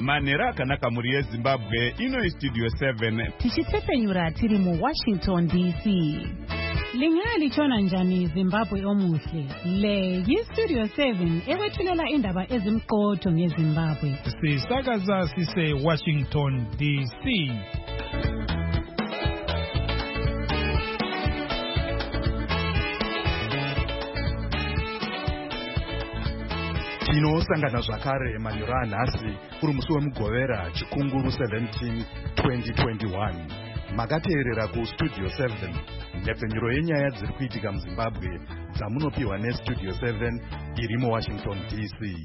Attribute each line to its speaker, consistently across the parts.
Speaker 1: manhero akanaka mhuri yeZimbabwe. Ino Studio 7
Speaker 2: tichitsepenyura tiri muWashington DC. Lingalichona njani Zimbabwe omuhle? Le yiStudio 7 ekwethulela indaba ezimqotho ngeZimbabwe.
Speaker 3: Sisakaza sise Washington DC.
Speaker 4: Tinosangana zvakare manhero anhasi kuri musi wemugovera chikunguru 17 2021. Makateerera kuStudio 7 nhepfenyuro yenyaya dziri kuitika muZimbabwe dzamunopiwa neStudio 7 iri muWashington DC.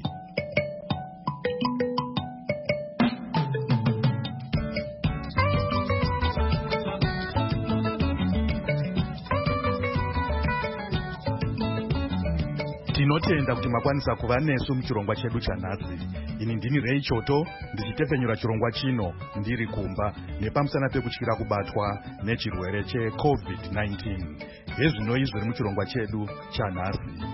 Speaker 4: Tinotenda kuti makwanisa kuva nesu muchirongwa chedu chanhasi. Ini ndini Ray Choto ndichitepfenyura chirongwa chino ndiri kumba nepamusana pekutyira kubatwa nechirwere cheCovid-19. Hezvinoi zviri muchirongwa chedu chanhasi.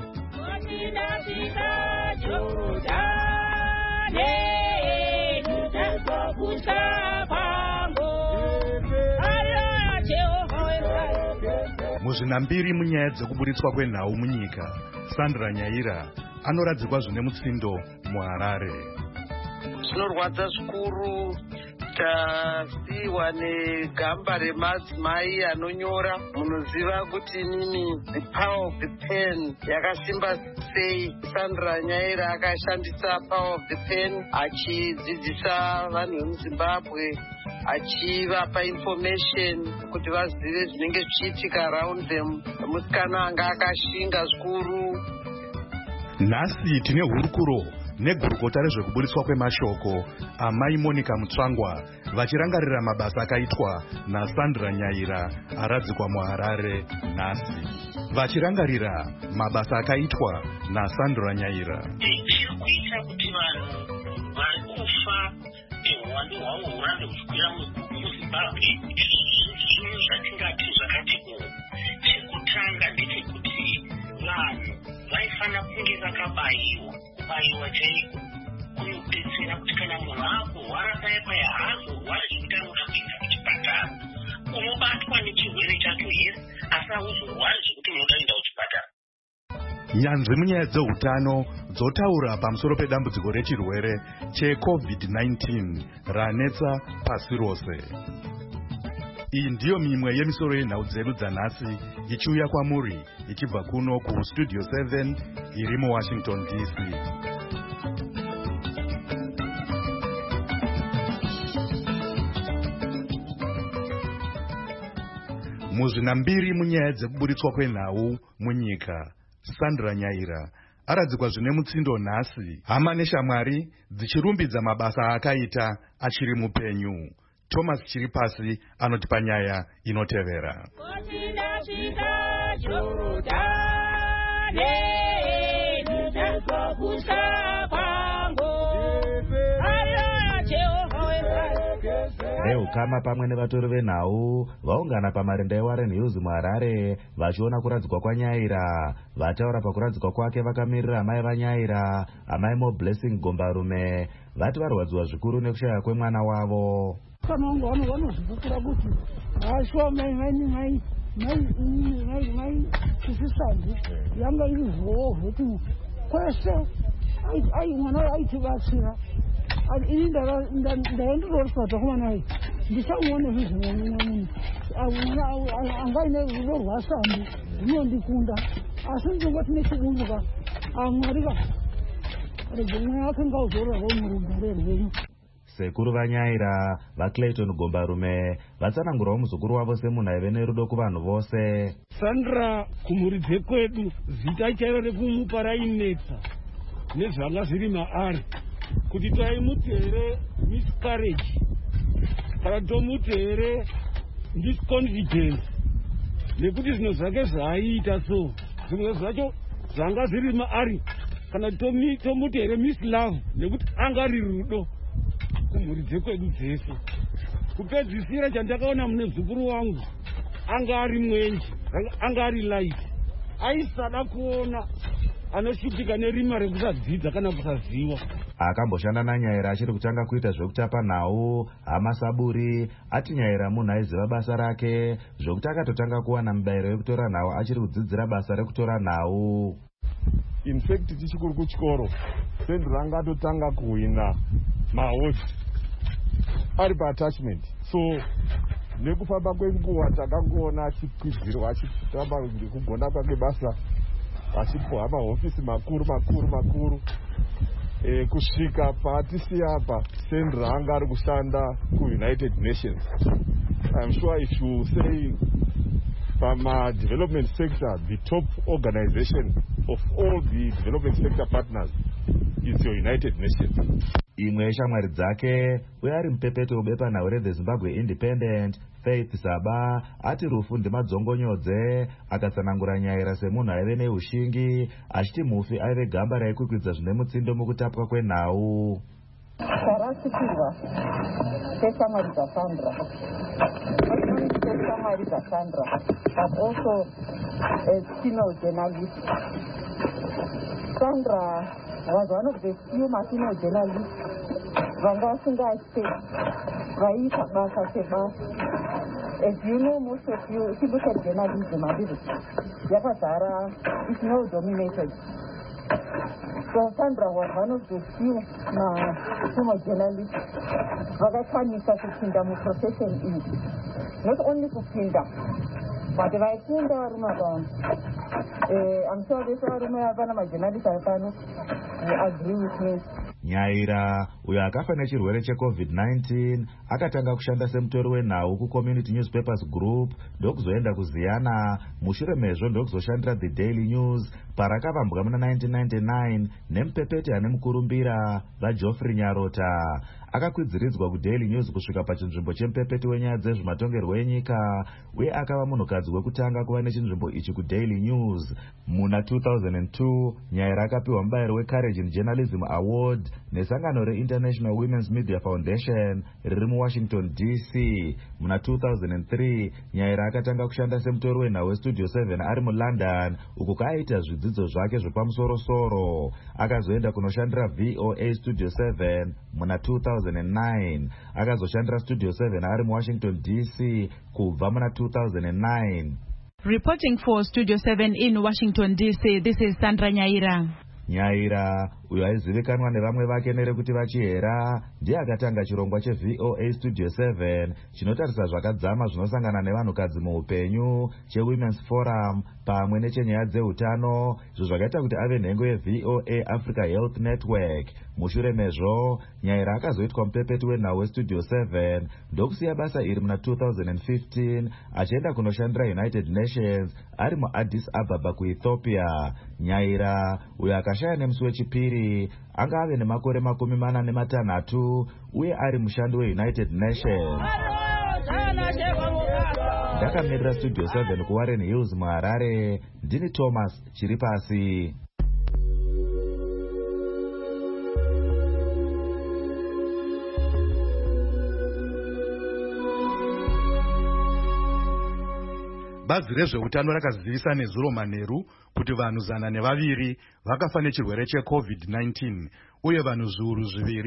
Speaker 4: Muzvinambiri munyaya dzekuburitswa kwenhau munyika, Sandra Nyaira anoradzikwa zvine mutsindo muHarare.
Speaker 5: Zvinorwadza zvikuru. Tasiwa negamba remadzimai anonyora. Munoziva kuti nini the power of the pen yakasimba sei. Sandra Nyaira akashandisa power of the pen achidzidzisa vanhu vemuZimbabwe, achivapa information kuti vazive zvinenge zvichiitika around them. Musikana anga akashinga zvikuru.
Speaker 4: Nhasi tine hurukuro negurukota rezvekuburitswa kwemashoko amai Monica Mutsvangwa vachirangarira mabasa akaitwa naSandra Nyaira aradzikwa muHarare nhasi. Vachirangarira mabasa akaitwa naSandra Nyaira.
Speaker 6: Kuita kuti vanhu vari kufa neuwandu hwavo hurambe huchikwira muZimbabwe zvinhu zvatingati zvakati chekutanga ndechekuti vanhu vaifana kunge vakabayiwa. Kubayiwa chaiko kunodetsera kuti kana munhu akurwara paya haazorwari zvekuti anoda kuenda kuchipatara. Unobatwa nechirwere chacho yesi, asi hauzorwari zvekuti unoda kuenda kuchipatara.
Speaker 4: Nyanzvi munyaya dzeutano dzotaura pamusoro pedambudziko rechirwere cheCovid-19 ranetsa pasi rose. Iyi ndiyo mimwe yemisoro yenhau dzedu dzanhasi ichiuya kwamuri ichibva kuno kuStudio 7 iri muWashington DC. Muzvinambiri munyaya dzekuburitswa kwenhau munyika, Sandra Nyaira aradzikwa zvine mutsindo nhasi, hama neshamwari dzichirumbidza mabasa akaita achiri mupenyu. Thomas Chiripasi anotipa nyaya inotevera.
Speaker 7: Reukama pamwe nevatori venhau vaungana pamarenda eWarren Hills muHarare vachiona kuradzikwa kwaNyaira. Vataura pakuradzikwa kwake vakamirira amai vaNyaira, amai Blessing Gombarume, vati varwadziwa zvikuru nekushaya kwemwana wavo.
Speaker 8: Kana vanozvibukira kuti ashwa mai tisisandi yanga iri zvowo kuti kwese mwana aitibatsira. Ini ndaendororipata kumwana ai ndichamuone zvizvinonyanya angaine rudo rwasambi zvinondikunda asi ndingoti nechibunduka amwarika regomwe yake ngauzororwa murugare rwenyu.
Speaker 7: Sekuru vaNyaira vaClayton Gombarume vatsanangurawo muzukuru wavo semunhu aive nerudo kuvanhu vose.
Speaker 8: Sandra kumhuri dzekwedu zita chairo rekumupa rainetsa nezvanga zviri maari kuti taimutere miscarriage kana tomutere disconfidence nekuti zvinhu zvake zvaiita so zvimwe zvacho zvanga zviri maari kana tomutere mislove nekuti anga riri rudo kumhuri dzekwedu dzese. Kupedzisira chandakaona mune muzukuru wangu anga ari mwenje, anga ari light, aisada kuona anoshupika nerima rekusadzidza kana kusaziva.
Speaker 7: Akamboshanda naNyaira achiri kutanga kuita zvekutapa nhau. Hama Saburi ati Nyaira munhu aiziva basa rake zvokuti akatotanga kuwana mubayiro wekutora nhau achiri kudzidzira basa rekutora nhau.
Speaker 9: In fact tichikuri kuchikoro Sandra ranga atotanga kuhwina mahodhi ari paattachment, so nekufamba kwenguva takangoona achikwidzirwa achitamba ngekugona kwake basa achipoha mahofisi makuru kusvika patisiya apa Sandra anga ari kushanda kuUnited Nations. I'm sure if you say development sector, the top organization of all the development sector partners is your United Nations.
Speaker 7: Imwe yeshamwari dzake uye ari mupepeto webepanhau reThe Zimbabwe Independent, Faith Saba, ati rufu ndimadzongonyodze. Akatsanangura Nyaira semunhu aive neushingi, achiti mufi aive gamba raikwikwidza zvine mutsindo mukutapwa kwenhau.
Speaker 10: Karasukirwa seshamwari dzaSandra, seshamwari dzaSandra, but also as female journalist. Sandra was one of the few female journalists vanga vasingaite vaiita basa sebasa. As you know, most of you, civil journalism yakazara is male dominated. So Sandra was one of the few female journalists vakakwanisa kupinda muprofession iyi. Not only kupinda, but vaipinda varume ava. I'm sure vese varume ava namajournalists avapano agree with me.
Speaker 7: Nyaira uyo akafa nechirwere cheCovid-19 akatanga kushanda semutori wenhau kuCommunity Newspapers Group ndokuzoenda kuZiyana. Mushure mezvo ndokuzoshandira The Daily News parakavambwa muna 1999 nemupepeti ane mukurumbira vaGeoffrey Nyarota. Akakwidziridzwa kuDaily News kusvika pachinzvimbo chemupepeti wenyaya dzezvematongerwo enyika uye akava munhukadzi wekutanga kuva nechinzvimbo ichi kuDaily News. Muna 2002 Nyaira akapiwa mubayiro weCourage in Journalism Award nesangano reInternational Women's Media Foundation riri muWashington DC. Muna 2003 Nyaira akatanga kushanda semutori wenhau weStudio 7 ari muLondon, uku kaaita zvidzidzo zvake zvepamusoro-soro. Akazoenda kunoshandira VOA Studio 7 muna 2009. Akazoshandira Studio 7 ari muWashington DC kubva muna 2009.
Speaker 11: Reporting for Studio 7 in Washington DC, this is Sandra Nyaira.
Speaker 7: Nyaira uyo aizivikanwa nevamwe vake nerekuti vachihera ndiye akatanga chirongwa cheVOA Studio 7 chinotarisa zvakadzama zvinosangana nevanhukadzi muupenyu, cheWomen's Forum pamwe nechenyaya dzeutano, izvo zvakaita kuti ave nhengo yeVOA Africa Health Network. Mushure mezvo Nyaira akazoitwa mupepeti wenhau weStudio 7 ndokusiya basa iri muna 2015 achienda kunoshandira United Nations ari muAddis Ababa kuEthiopia. Nyaira uyo akashaya nemusi wechipiri anga ave nemakore 46 uye ari mushandi weUnited Nations. Ndakamirira Studio 7 kuWarren Hills muHarare, ndini Thomas Chiripasi.
Speaker 4: Bazi rezveutano rakazivisa nezuro manheru kuti vanhu 102 vakafa nechirwere cheCovid-19 uye vanhu zviuru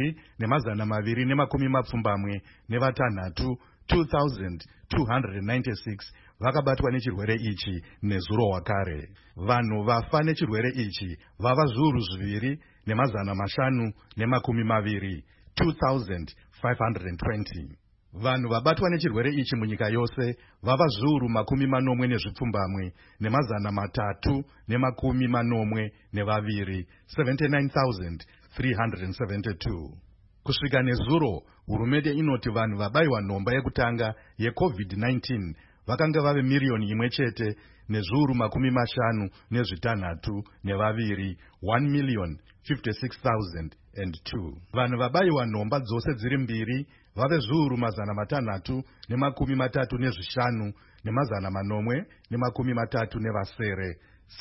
Speaker 4: 2,226 2,296 vakabatwa nechirwere ichi nezuro wakare. Vanhu vafa nechirwere ichi vava zviuru 2,520 2,520. Vanhu vabatwa nechirwere ichi munyika yose vava zviuru 40 382 79,372. Kusvika nezuro, hurumende inoti vanhu vabayiwa nhomba yekutanga yeCovid-19 vakanga vave miriyoni imwe chete nezviuru 56 nevaviri 1,056,002. Vanhu vabayiwa nhomba dzose dziri mbiri vave zviuru 635 730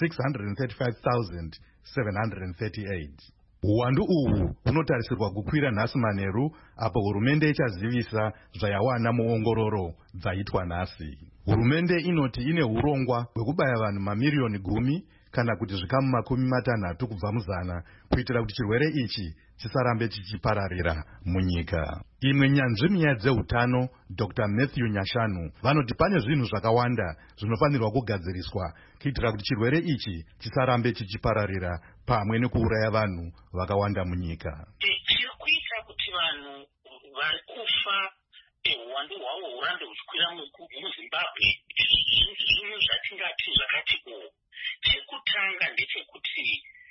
Speaker 4: 635,738. Uwandu uhu hunotarisirwa kukwira nhasi manheru apo hurumende ichazivisa zvayawana muongororo dzaitwa nhasi. Hurumende inoti ine urongwa hwekubaya vanhu mamiriyoni 10 kana kuti zvikamu 60 kubva muzana kuitira kuti chirwere ichi chisarambe chichipararira munyika. Imwe nyanzvi munyaya dzeutano Dr. Matthew Nyashanu vanoti pane zvinhu zvakawanda zvinofanirwa kugadziriswa kuitira kuti chirwere ichi chisarambe chichipararira pamwe nekuuraya vanhu vakawanda munyika.
Speaker 6: Chirikuita kuti vanhu vari kufa uwandu hwavo hurambe huchikwira muZimbabwe zvinhu zvatingati zvakati chekutanga ndechekuti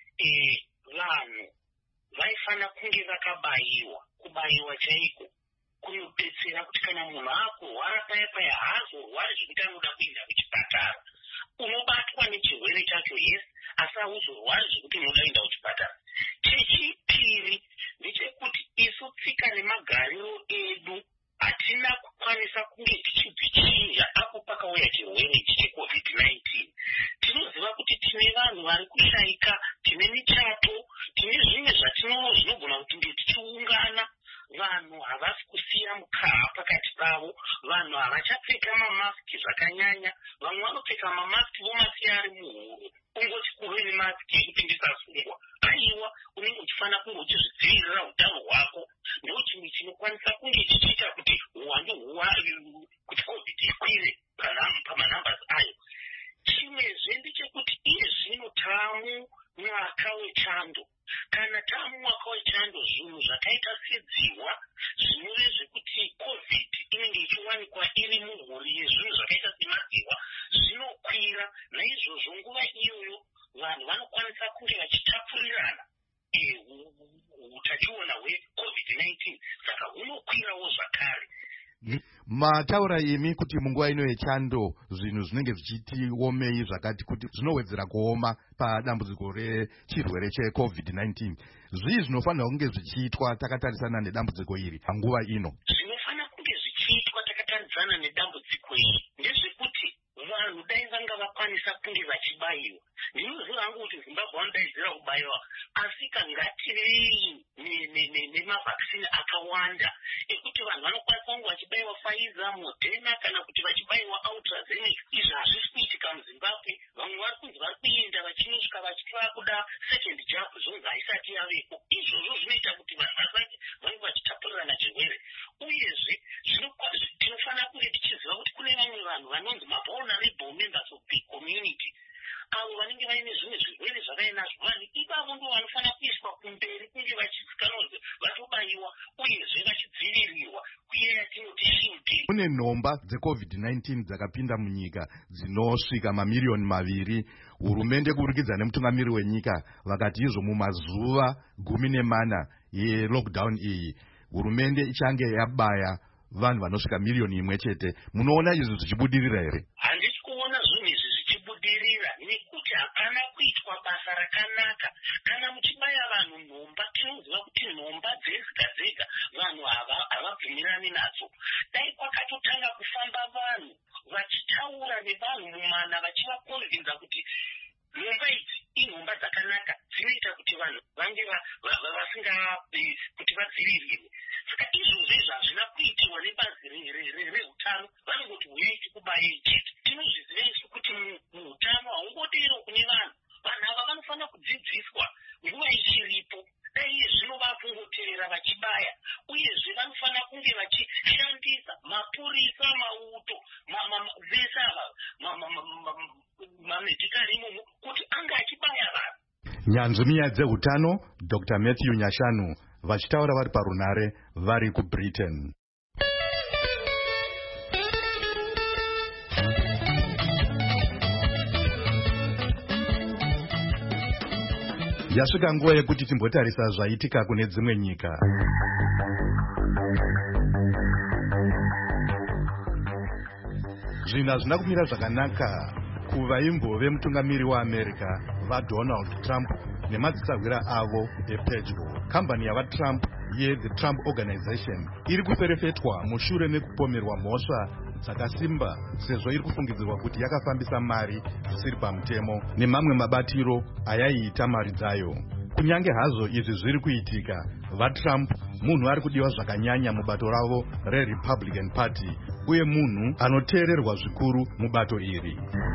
Speaker 6: vanhu vaifana kunge kubayiwa chaiko kunodetsera kuti kana munhu akurwara paya paya haazorwari zvekuti anoda kuenda kuchipatara. Unobatwa nechirwere chacho yes, asi hauzorwari zvekuti unoda kuenda kuchipatara. Chechipiri ndechekuti isu tsika nemagariro edu hatina kukwanisa kunge tichibvichinja apo pakauya chirwere ichi cheCovid-19. Tinoziva kuti tine vanhu vari kushaika, tine michato, tine zvimwe zvinogona kuti tichiungana. Vanhu havasi kusiya mukaha pakati pavo, vanhu havachapfeka mamasiki zvakanyanya, vamwe vanopfeka mamasiki vomasiya ari muhuro. Ungoti kuve nemasiki yekuti ndisasungwa. Aiwa, unenge uchifana kunge uchizvidzivirira utano hwako. Ndo chimwe chinokwanisa kunge chichiita kuti uwandu kuti COVID ikwire pamanambers ayo. Chimwezve ndechekuti iye zvino tamu mwaka wechando. Kana tamu mwaka wechando, zvinhu zvakaita sedziwa zvinove zvekuti COVID inenge ichiwanikwa iri mumhuri yezvinhu zvakaita semadziwa zvinokwira. Naizvozvo nguva iyoyo vanhu vanokwanisa kunge vachitapurirana utachiona hweCovid-19, saka hunokwirawo zvakare.
Speaker 4: Mataura imi kuti munguva ino yechando zvinhu zvinenge zvichitiomei zvakati kuti zvinowedzera kuoma padambudziko rechirwere cheCovid-19. Zvii zvinofanira kunge zvichiitwa takatarisana nedambudziko iri panguva ino?
Speaker 6: Zvinofanira kunge zvichiitwa takatarisana nedambudziko iri ndezvekuti vanhu dai vanga vakwanisa kunge vachibayiwa. Ndinoziva hangu kuti Zimbabwe vanodaidzira kubayiwa, asi kangatirei nemavhakisini akawanda ekuti vanhu vanokwanisa kunge vachibayiwa Pfizer, Moderna kana kuti vachibayiwa AstraZeneca. Izvi hazvisi kuitika muZimbabwe. Vamwe vari kunzi vari kuenda vachinosvika vachitwa kuda second jab zvonzi haisati yavepo. Izvozvo zvinoita kuti vanhu vange vachitapurirana chirwere. Uyezve tinofanira kunge tichiziva kuti kune vamwe vanhu vanonzi vulnerable members of the community, avo vanenge vaine zvimwe zvirwere zvavainazvo. Vanhu ivavo ndo vanofanira kuiswa kumberi kunge vachizikanwa vatobayiwa uyezve vachidzivirirwa uye yatinoti shielding.
Speaker 4: Kune nhomba dzeCovid-19 dzakapinda munyika dzinosvika mamiriyoni 2. Hurumende kuburikidza nemutungamiri wenyika vakati izvo mumazuva 14 yelockdown iyi hurumende ichange yabaya vanhu vanosvika miriyoni 1 chete. Munoona izvi zvichibudirira here?
Speaker 6: Handisi kuona zvinhu izvi zvichibudirira nekuti hapana kuitwa basa rakanaka. Kana muchibaya vanhu nhomba, tinoziva kuti nhomba dzega dzega vanhu havabvumirani nadzo. Dai kwakatotanga kufamba vanhu vachitaura nevanhu mumana vachivakonvinza kuti nhomba idzi inhomba dzakanaka, dzinoita kuti vanhu vange kuti vadzivirirwe. Saka izvozvo izvi hazvina kuitiwa nebazi reutano. Vanongoti huyai tikubayei chete. Tinozviziva isu kuti muutano haungodero kune vanhu. Vanhu ava vanofanira kudzidziswa nguva ichiripo. Dai zvino vakungoteerera vachibaya. Uyezve vanofanira kunge vachishandisa mapurisa, mauto, vese ava mamedhikari imomo kuti anga achibaya vanhu.
Speaker 4: Nyanzvi munyaya dzeutano Dr. Matthew Nyashanu vachitaura vari parunare vari kuBritain. Yasvika nguva yekuti timbotarisa zvaitika kune dzimwe nyika. Zvinhu hazvina kumira zvakanaka kuvaimbove mutungamiri waAmerica vaDonald Trump nemadzisagwira avo epedyo. Kambani yavaTrump yeThe Trump Organization iri kuferefetwa mushure mekupomerwa mhosva dzakasimba sezvo iri kufungidzirwa kuti yakafambisa mari zvisiri pamutemo nemamwe mabatiro ayaiita mari dzayo. Kunyange hazvo izvi zviri kuitika, vaTrump munhu ari kudiwa zvakanyanya mubato ravo reRepublican Party uye munhu anoteererwa zvikuru mubato iri.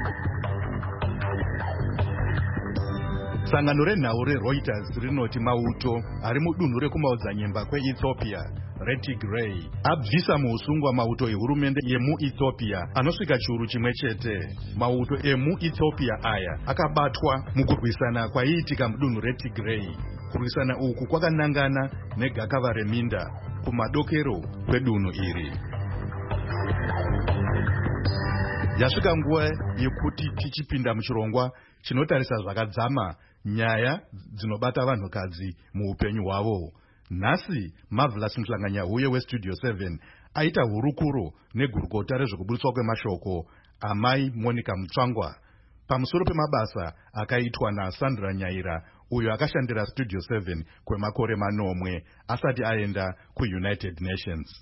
Speaker 4: Sangano renhau reReuters rinoti mauto ari mudunhu rekumaodzanyemba kweEthiopia reTigray abvisa muusungwa mauto ehurumende yemuEthiopia anosvika chiuru chimwe chete. Mauto emuEthiopia aya akabatwa mukurwisana kwaiitika mudunhu reTigray. Kurwisana uku kwakanangana negakava reminda kumadokero kwedunhu iri. Yasvika nguva yekuti tichipinda muchirongwa chinotarisa zvakadzama nyaya dzinobata vanhukadzi muupenyu hwavo. Nhasi Marvelous Mhlanganyahuye weStudio 7 aita hurukuro negurukota rezvekuburiswa kwemashoko amai Monica Mutsvangwa pamusoro pemabasa akaitwa naSandra Nyaira uyo akashandira Studio 7 kwemakore manomwe asati aenda kuUnited Nations.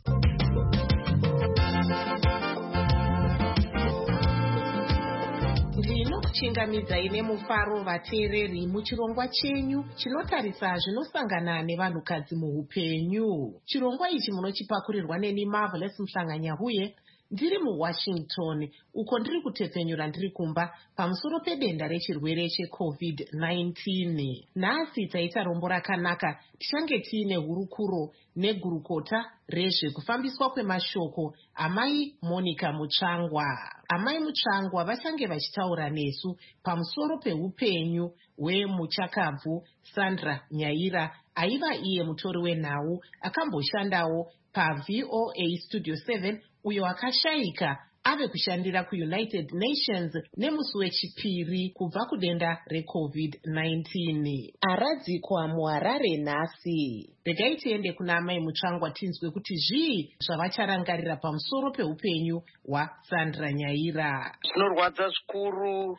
Speaker 12: Ndinokuchingamidzai nemufaro vateereri muchirongwa chenyu chinotarisa zvinosangana nevanhukadzi muupenyu. Chirongwa ichi munochipakurirwa neni Marvelous Mhlanganyahuye ndiri muWashington, uko ndiri kutepfenyura ndiri kumba pamusoro pedenda rechirwere cheCovid-19. Nhasi taita rombo rakanaka, tichange tiine hurukuro negurukota rezvekufambiswa kwemashoko amai Monica Mutsvangwa. Amai Mutsvangwa vachange vachitaura nesu pamusoro peupenyu hwemuchakabvu Sandra Nyaira, aiva iye mutori wenhau akamboshandawo paVOA Studio 7 uyo akashayika ave kushandira kuUnited Nations nemusi wechipiri kubva kudenda reCovid-19. Aradzikwa muHarare nhasi. Regai tiende kuna amai Mutsvangwa tinzwe kuti zvii zvavacharangarira pamusoro peupenyu hwaSandra Nyaira.
Speaker 5: Zvinorwadza zvikuru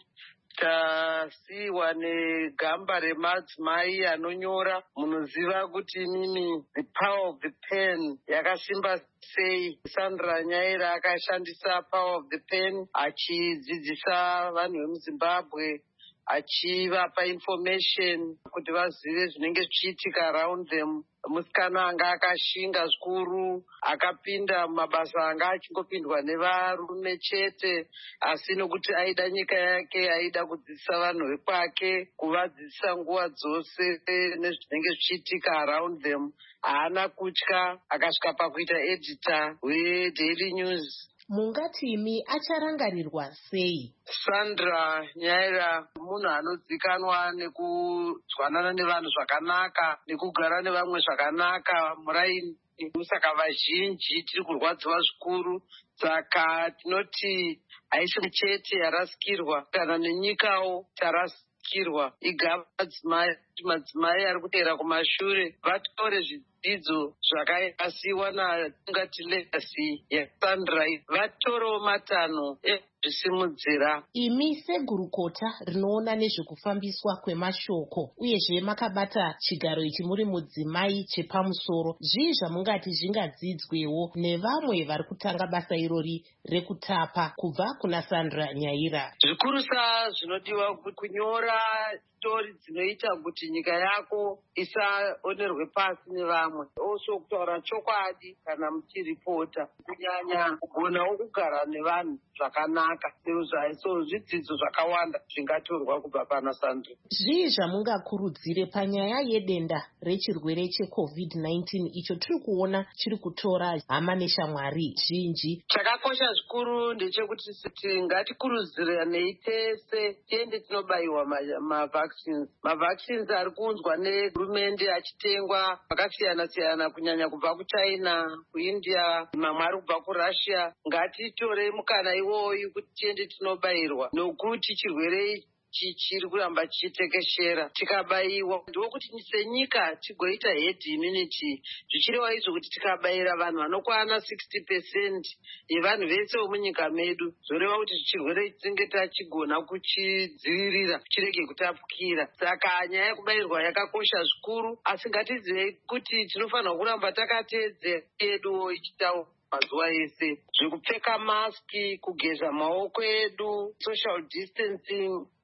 Speaker 5: tasiwa negamba remadzimai anonyora. Munoziva kuti inini the power of the pen yakasimba sei. Sandra Nyaira akashandisa power of the pen achidzidzisa vanhu vemuZimbabwe, achivapa information kuti vazive zvinenge zvichiitika around them. Musikana anga akashinga zvikuru, akapinda mumabasa anga achingopindwa nevarume chete, asi nokuti aida nyika yake, aida kudzidzisa vanhu vekwake, kuvadzidzisa nguva dzose nezvinenge zvichiitika around them. Haana kutya, akasvika pakuita editor weDaily News.
Speaker 12: Mungatimi acharangarirwa sei?
Speaker 5: Sandra Nyaira munhu anodzikanwa nekuzwanana nevanhu zvakanaka, nekugara nevamwe zvakanaka muraini. Saka vazhinji tiri kurwadziwa zvikuru. Saka tinoti haisi chete yarasikirwa, kana nenyikawo tarasikirwa. Igava madzimai ari kutera kumashure vatore zvidzidzo zvakasiiwa natingati legacy yaSandra, vatorewo matanho ezvisimudzira.
Speaker 12: Imi segurukota rinoona nezvekufambiswa kwemashoko uyezve makabata chigaro ichi muri mudzimai chepamusoro, zvii zvamungati zvingadzidzwewo nevamwe vari kutanga basa irori rekutapa kubva kuna Sandra Nyaira?
Speaker 5: Zvikurusa zvinodiwa kunyora stori dzinoita kuti nyika yako isaonerwe pasi nevamwe. Also kutaura chokwadi kana muchiripota, kunyanya kugonawo kugara nevanhu zvakanaka. So zvidzidzo zvakawanda zvingatorwa kubva pana Sandra.
Speaker 12: Zvii zvamungakurudzire panyaya yedenda rechirwere cheCovid-19 icho tiri kuona chiri kutora hama neshamwari zhinji?
Speaker 5: Chakakosha zvikuru ndechekuti ngatikurudziranei tese tiende tinobayiwa mavaccines ari kuunzwa nehurumende achitengwa akasiyana siyana, kunyanya kubva kuChina, kuIndia, mamwe ari kubva kuRussia. Ngatitorei mukana iwoyu kuti tiende tinobayirwa, nokuti chirwere chiri kuramba chichitekeshera. Tikabayiwa ndokuti senyika tigoita herd immunity, zvichireva izvo kuti tikabayira vanhu vanokwana 60% yevanhu vese vomunyika medu, zvoreva kuti chirwere tinenge tachigona kuchidzivirira chirege kutapukira. Saka nyaya yekubayirwa yakakosha zvikuru, asi ngatizivei kuti tinofanira kuramba takateedzera edu ichitaura mazuva ese, zvekupfeka maski, kugeza maoko edu, social distancing,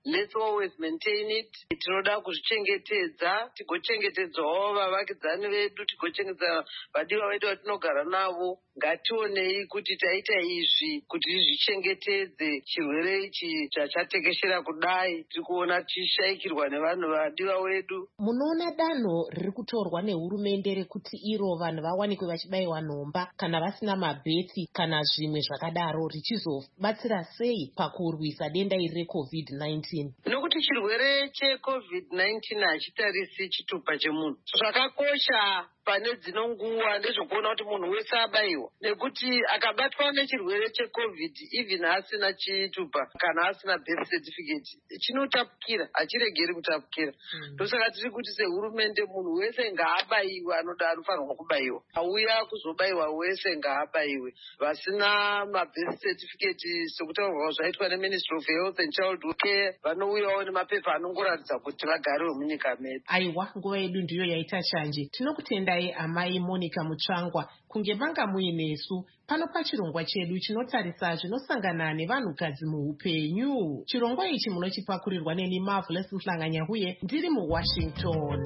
Speaker 5: let's always maintain it. Tinoda kuzvichengetedza, tigochengetedzawo vavakidzani vedu, tigochengetedza vadiwa vedu vatinogara navo. Ngationei kuti taita izvi kuti zvichengetedze chirwere ichi chachatekeshera kudai. Tiri kuona tichishayikirwa nevanhu vadiwa vedu.
Speaker 12: Munoona danho riri kutorwa nehurumende rekuti iro vanhu vawanikwe vachibayiwa nhomba kana vasina mabheti kana zvimwe zvakadaro richizobatsira sei pakurwisa denda iri reCovid-19?
Speaker 5: Nokuti chirwere cheCovid-19 hachitarisi chitupa chemunhu. Zvakakosha pane dzino nguva ndezvokuona kuti munhu wese abayiwa, nekuti akabatwa nechirwere cheCovid even asina chitupa kana asina birth certificate chinotapukira, hachiregeri kutapukira. Ndosaka tiri kuti sehurumende munhu wese ngaabayiwe, anoda anofanirwa kubayiwa. Auya kuzobayiwa wese ngaabayiwe. Vasina mabirth certificate sekutaurwa zvaitwa neMinistry of Health and Childhood Care vanouyawo nemapepa anongoratidza kuti vagarewo munyika medu.
Speaker 12: Aiwa, nguva yedu ndiyo yaita chanje. Tinokutendai amai Monica Mutsvangwa kunge manga muinesu pano pachirongwa chedu chinotarisa zvinosangana nevanhukadzi muupenyu. Chirongwa ichi munochipakurirwa neni Marvelous Mhlanganyahuye ndiri muWashington.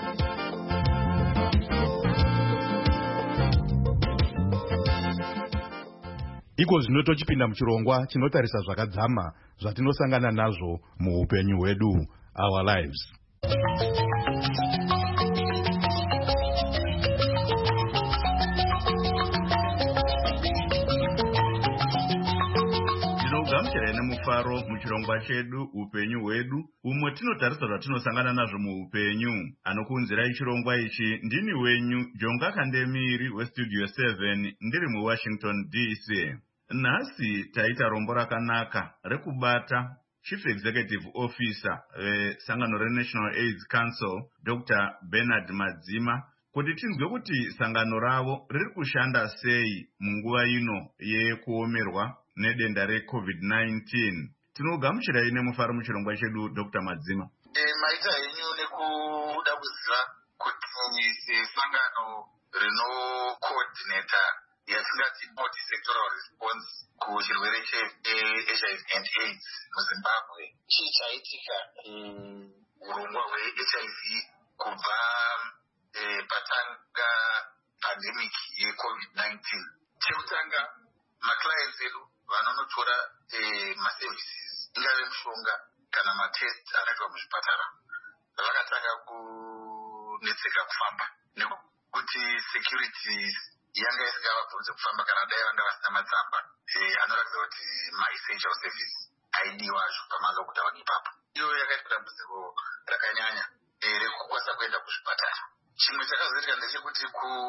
Speaker 4: Iko zvino tochipinda muchirongwa chinotarisa zvakadzama zvatinosangana nazvo muupenyu hwedu, our lives.
Speaker 13: Ndinogamuchira nemufaro muchirongwa chedu upenyu hwedu, umwe tinotarisa zvatinosangana nazvo muupenyu. Anokuunzirai chirongwa ichi ndini wenyu Jonga Kandemiri weStudio 7 ndiri muWashington DC. Nhasi taita rombo rakanaka rekubata Chief Executive Officer veSangano reNational AIDS Council Dr. Bernard Madzima kuti tinzwe kuti sangano ravo riri kushanda sei munguva ino yekuomerwa nedenda reCovid-19. Tinogamuchirai nemufaro muchirongwa chedu Dr. Madzima.
Speaker 14: Maita henyu nekuda kuziva kuti sesangano rinocoordinata yatingati multi-sectoral response kuchirwere cheHIV and AIDS muZimbabwe. Chii chaitika urongwa hweHIV kubva patanga pandemic yeCovid-19. Chekutanga, maclients edu vanonotora maservices, ingave mishonga kana matest anoitwa muzvipatara, vakatanga kunetseka kufamba nekuti securities yanga isingavabvunze kufamba kana dai vanga vasina matsamba anoratidza kuti maessential service aidiwazvo pamalockdown ipapo. Iyo yakaita dambudziko rakanyanya rekukwanisa kuenda kuzvipatara. Chimwe chakazoitika ndechekuti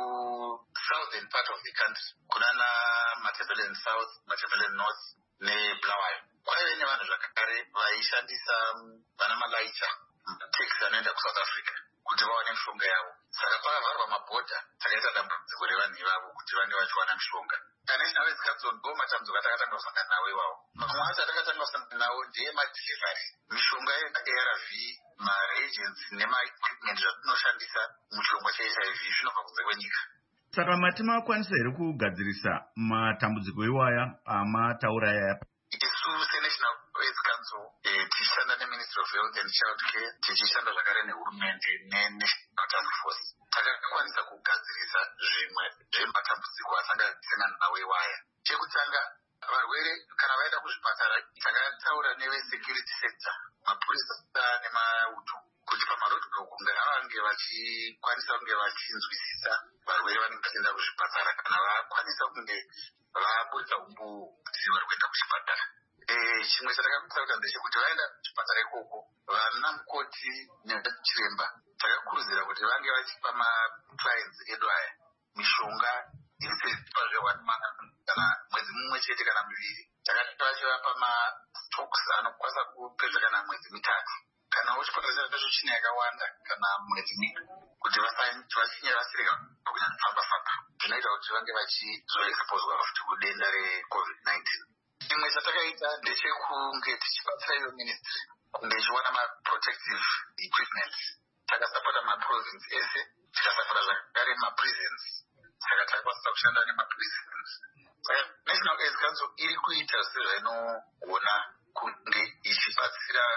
Speaker 14: ku-southern part of the country, kunana Matabeleland South, Matabeleland North neBulawayo, kwaive nevanhu zvakare vaishandisa vana malaicha mataxi anoenda kuSouth Africa kuti vawane mishonga yavo. Saka pakavharwa mabhodha, takaita dambudziko revanhu ivavo kuti vange vachiwana mishonga. National AIDS Council ndo matambudziko atakatanga kusangana nawo iwawo. Mamwe acho atakatanga kusangana nawo ndeye madelivery, mishonga yeARV, mareagents nemaequipment zvatinoshandisa muchirongwa cheHIV zvinobva kunze kwenyika.
Speaker 13: Saka mati makwanisa here kugadzirisa matambudziko iwaya amataura yaya?
Speaker 14: Isu seNational AIDS Council tichishanda neMinistry of Health and Childcare, tichishanda zvakare nehurumende neNational Task Force, takakwanisa kugadzirisa zvimwe zvematambudziko asangasangana nawo iwaya. Chekutanga, varwere kana vaenda kuzvipatara takataura nevesecurity sector, mapurisa nemauto, kuti pamaroadblock ngavange vachikwanisa kunge vachinzwisisa varwere vanenge vachienda kuzvipatara kana vakwanisa kunge vaburitsa umbu kuti vari kuenda kuchipatara. Chimwe chatakakutaura ndechekuti vaenda kuchipatara ikoko, vana mukoti nechiremba takakurudzira kuti vange vachipa maclients edu aya mishonga irisepa zve1 month kana mwedzi mumwe chete kana miviri. Takati vachivapa mastocks anokwanisa kupedza kana mwedzi mitatu, kana chipatara chacho chine yakawanda kana mwedzi miviri, kuti vasinye vasireka kunyanya-famba-famba. Zvinoita kuti vange vachizoexposwa futi kudenda reCovid-19. Chimwe chatakaita ndechekunge tichibatsira iyo ministry kunge ichiwana maprotective equipment. Takasapota maprovince ese, tikasapota zvakare maprisons. Saka takakwanisa kushanda nemaprisons. Saka National AIDS Council iri kuita sezvainogona kunge ichibatsira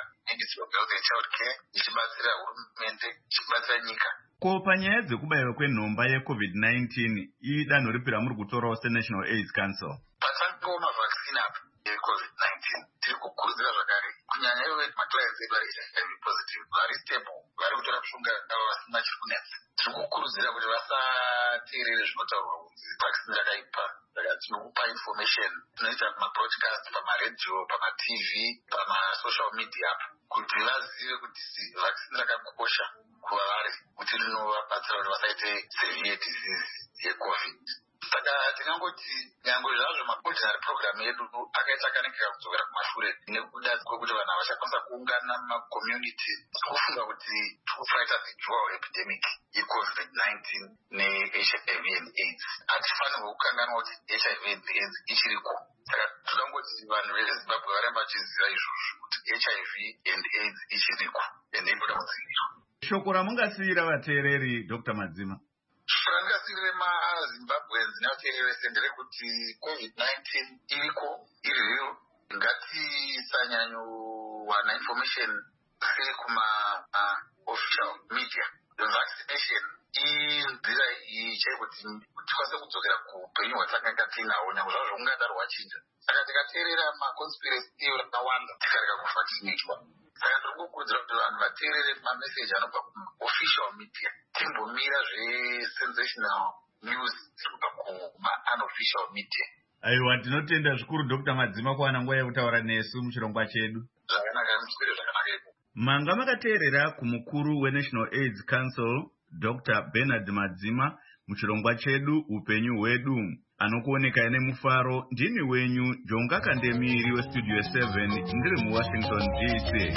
Speaker 14: Ministry of Health and Child Care ichibatsira hurumende ichibatsira nyika.
Speaker 13: Ko panyaya dzekubayirwa kwenhomba yeCovid-19 idanho ripi ramuri kutorawo seNational AIDS Council?
Speaker 14: Patangawo mavhakisini apa eCovid-19 tiri kukurudzira zvakare kunyanya ivo maclients edu vari HIV positive vari stable vari kutora mishonga yavo vasina chikunetsa. Tiri kukurudzira kuti vasateerere zvinotaurwa kunzi vhakisini rakaipa. Tinokupa information tinoita mabroadcast pamaredhiyo pamatv pamasocial media kuti vazive kuti vhakisini rakakosha kuva vari kuti rinovabatsira kuti vasaite severe disease yeCovid. Saka tingangoti nyangwe zvazvo maordinary program edu akaita akanekera kudzokera kumashure nekuda kwekuti vanhu havachakwanisa kuungana mumacommunity. Tikufunga kuti tikufighta the dual epidemic yeCovid-19 neHIV and AIDS. Hatifanirwi kukanganwa kuti HIV and AIDS ichiriko. Saka todangoti vanhu vezimbabwe varamba vachiziva izvozvo kuti HIV and AIDS ichiriko ende inoda kudzivirwa.
Speaker 13: Shoko ramungasiyira vateereri Dr. Madzima?
Speaker 14: Rangasirire maZimbabweans nevateereri nderekuti COVID-19 iriko iriyo. Ngatisanyanyowana information sei kuma-official media. The vaccination inzira chekuti tikwanise kudzokera kuupenyu hwatakanga tinawo nyangwe zvazvo ungadaro hwachinja. Saka tikateerera maconspiracy theory akawanda tikarega kuvaccinatwa. Saka tiri kukurudzira kuti vanhu vateerere mameseji anobva kuma-official media. Timbomira zve-sensational news ziri kubva kuma-unofficial media.
Speaker 13: Aiwa, tinotenda zvikuru Dr. Madzima kuwana nguva yekutaura nesu muchirongwa chedu.
Speaker 14: Zvakanaka, muswere zvakanaka iko.
Speaker 13: Manga makateerera kumukuru weNational AIDS Council Dr. Bernard Madzima muchirongwa chedu upenyu hwedu. Anokuoneka nemufaro ndini wenyu Jonga Kandemiri weStudio 7 ndiri muWashington DC.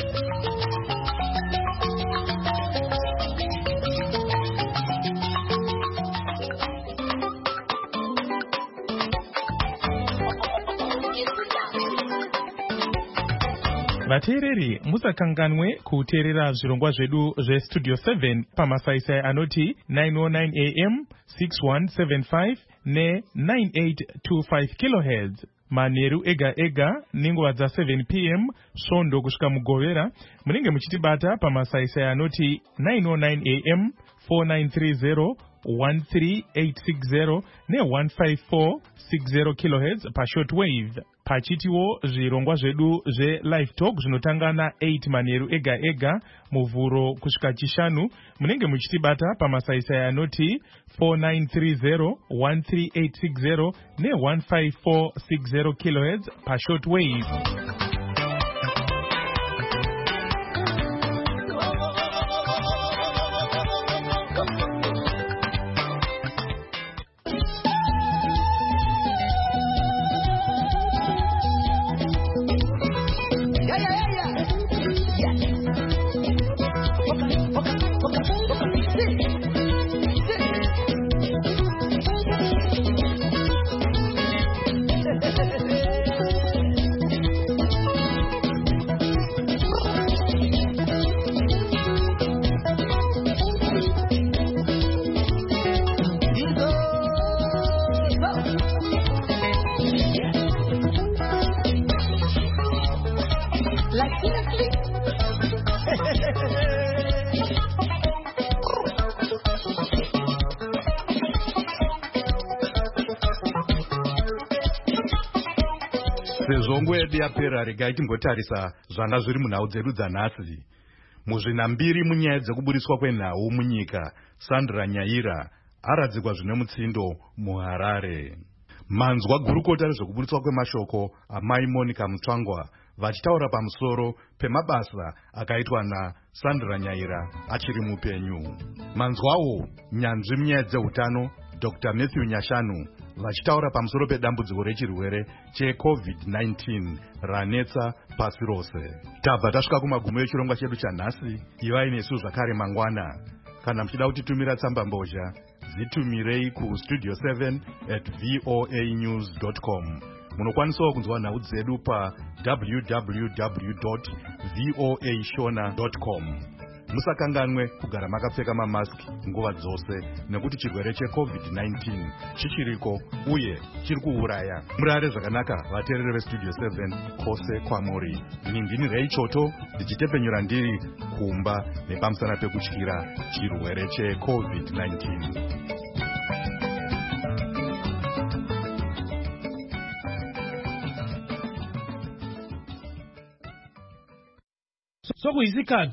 Speaker 3: Vateereri musakanganwe kuteerera zvirongwa zvedu zveStudio 7 pamasaisai anoti 909 AM 6175 ne9825 kHz manheru ega ega nenguva dza7 PM svondo kusvika mugovera. Munenge muchitibata pamasaisai anoti 909 AM 4930 13860 ne15460 kHz pashortwave. Pachitiwo zvirongwa zvedu zveLive Talk zvinotanga na8 manheru ega ega muvhuro kusvika chishanu. Munenge muchitibata pamasaisai anoti 4930 13860 ne15460 kHz pashortwave.
Speaker 4: Sezvo nguva yedu yapera, regai timbotarisa zvanga zviri munhau dzedu dzanhasi. Muzvinambiri munyaya dzekuburiswa kwenhau munyika, Sandra Nyaira aradzikwa zvine mutsindo muHarare. Manzwa gurukota rezvekuburiswa kwemashoko amai Monica Mutsvangwa vachitaura pamusoro pemabasa akaitwa naSandra Nyaira achiri mupenyu. Manzwawo nyanzvi munyaya dzeutano Dr. Matthew Nyashanu vachitaura pamusoro pedambudziko rechirwere cheCovid-19 ranetsa pasi rose. Tabva tasvika kumagumo echirongwa chedu chanhasi. Ivai nesu zvakare mangwana. Kana muchida kutitumira tsamba mbozha, dzitumirei kustudio7@voanews.com. Munokwanisawo kunzwa nhau dzedu pa www.voashona.com. musakanganwe kugara makapfeka mamaski nguva dzose nekuti chirwere cheCovid-19 chichiriko uye chiri kuuraya. Murare zvakanaka vateereri vestudio 7 kwose kwamuri. Ndini Ray Choto ndichitepenyura ndiri kumba nepamusana pekutyira chirwere cheCovid-19.
Speaker 8: Sokuyisikhathi